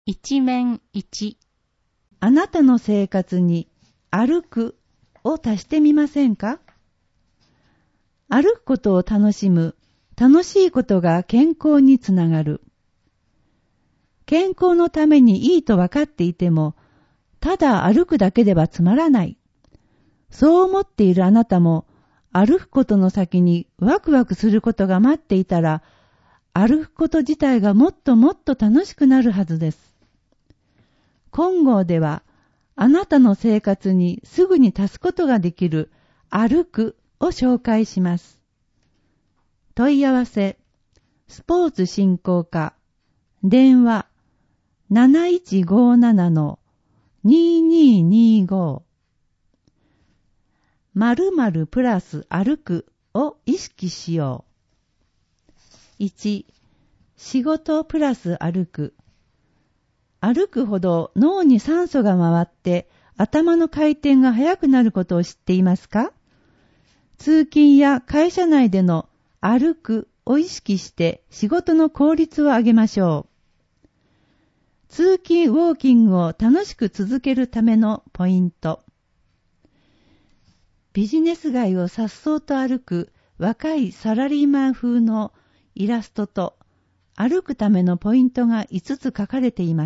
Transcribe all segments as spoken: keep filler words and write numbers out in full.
一面一。 あなたの生活に歩くを足してみませんか？歩くことを楽しむ、楽しいことが健康につながる。健康のためにいいと分かっていても、ただ歩くだけではつまらない。そう思っているあなたも、歩くことの先にワクワクすることが待っていたら、歩くこと自体がもっともっと楽しくなるはずです。金剛では、あなたの生活にすぐに足すことができる歩くを紹介します。問い合わせ、スポーツ振興課、電話 なないちごなな にににご 〇〇プラス歩くを意識しよう。いち、仕事プラス歩く。歩くほど脳に酸素が回って頭の回転が速くなることを知っていますか？通勤や会社内での歩くを意識して仕事の効率を上げましょう。通勤ウォーキングを楽しく続けるためのポイント。ビジネス街を颯爽と歩く若いサラリーマン風のイラストと歩くためのポイントがいつつ書かれています。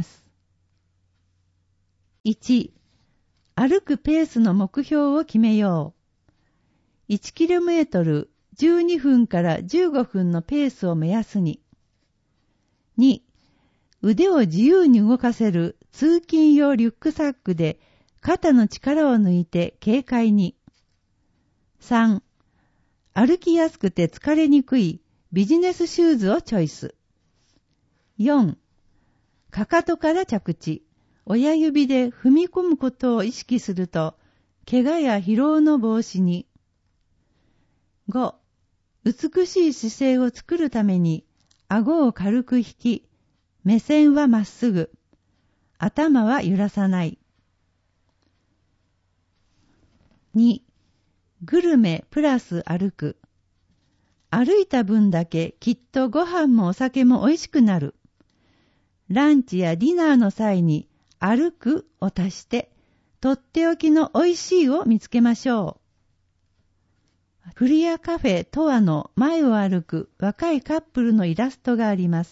いち、歩くペースの目標を決めよう。いちキロメートルじゅうにふんからじゅうごふんのペースを目安に。に、腕を自由に動かせる通勤用リュックサックで肩の力を抜いて軽快に。さん、歩きやすくて疲れにくいビジネスシューズをチョイス。よん、かかとから着地、親指で踏み込むことを意識すると、怪我や疲労の防止に。ご、美しい姿勢を作るために、顎を軽く引き、目線はまっすぐ、頭は揺らさない。に、グルメプラス歩く。歩いた分だけきっとご飯もお酒も美味しくなる。ランチやディナーの際に歩くを足して、とっておきの美味しいを見つけましょう。クリアカフェトアの前を歩く若いカップルのイラストがあります。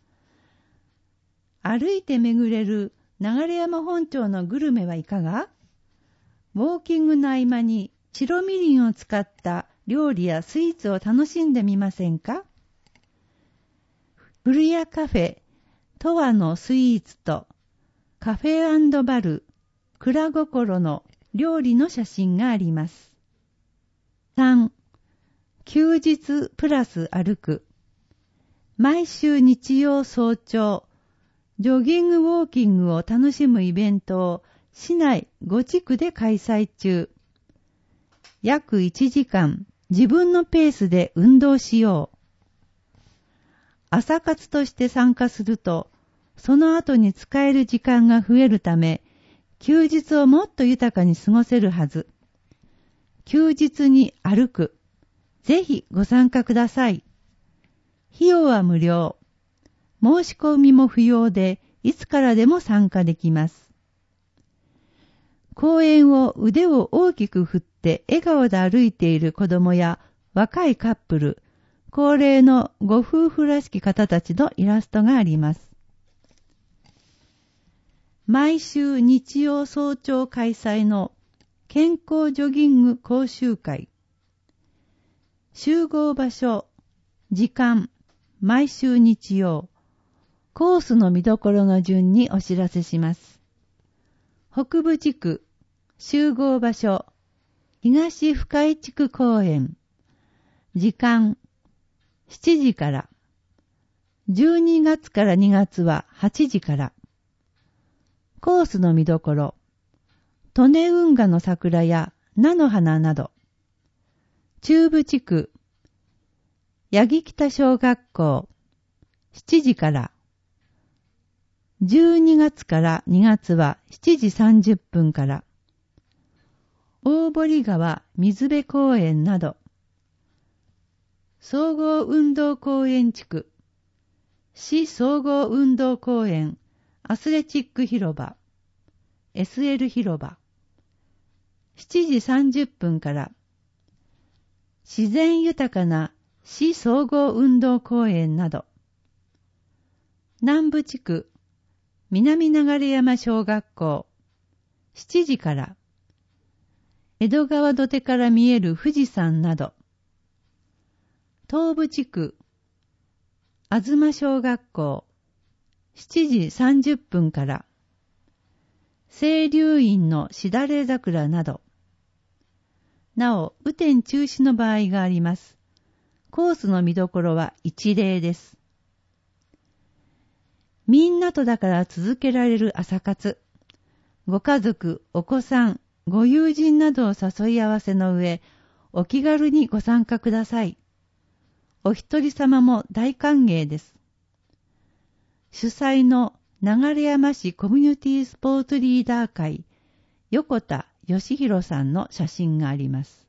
歩いて巡れる流山本町のグルメはいかが？ウォーキングの合間に白みりんを使った料理やスイーツを楽しんでみませんか？クリアカフェトアのスイーツとカフェ&バル蔵心の料理の写真があります。さん、休日プラス歩く。毎週日曜早朝、ジョギングウォーキングを楽しむイベントを市内ご地区で開催中。約いちじかん自分のペースで運動しよう。朝活として参加すると、その後に使える時間が増えるため、休日をもっと豊かに過ごせるはず。休日に歩く。ぜひご参加ください。費用は無料。申し込みも不要で、いつからでも参加できます。公園を腕を大きく振って笑顔で歩いている子供や若いカップル、高齢のご夫婦らしき方たちのイラストがあります。毎週日曜早朝開催の健康ジョギング講習会。集合場所、時間、毎週日曜。コースの見どころの順にお知らせします。北部地区、集合場所、東深井地区公園。時間、しちじから。じゅうにがつからにがつははちじから。コースの見どころ、利根運河の桜や菜の花など。中部地区、八木北小学校、しちじから。じゅうにがつからにがつはしちじさんじゅっぷんから。大堀川水辺公園など。総合運動公園地区、市総合運動公園アスレチック広場、エスエル 広場、しちじさんじゅっぷんから自然豊かな市総合運動公園など、南部地区南流山小学校しちじから江戸川土手から見える富士山など、東部地区東小学校しちじさんじゅっぷんから清流院のしだれ桜など、なお雨天中止の場合があります。コースの見どころは一例です。みんなとだから続けられる朝活。ご家族、お子さん、ご友人などを誘い合わせの上、お気軽にご参加ください。お一人様も大歓迎です。主催の流山市コミュニティスポーツリーダー会、横田義弘さんの写真があります。